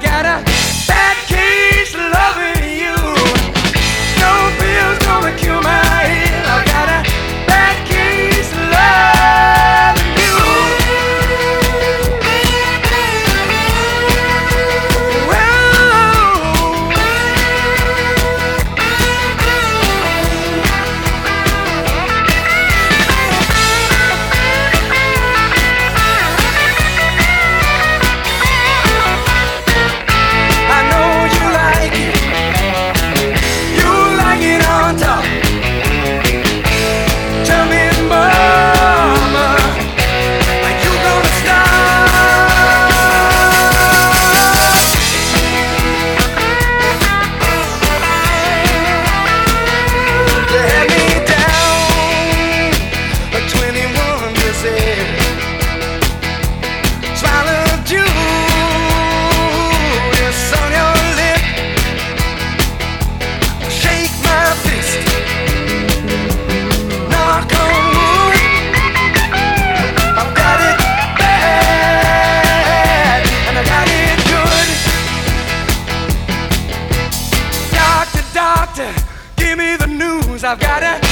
got a bad case of loving you. No pills gonna cure my head. I got a bad case of loving you. I know you like it. You like it on top. Tell me, mama, are you gonna stop? You had me down a 21 percent. Swallowed you, yes, on your lip. Shake my fist, knock on wood. I've got it bad, and I got it good. Doctor, doctor, give me the news. I've got a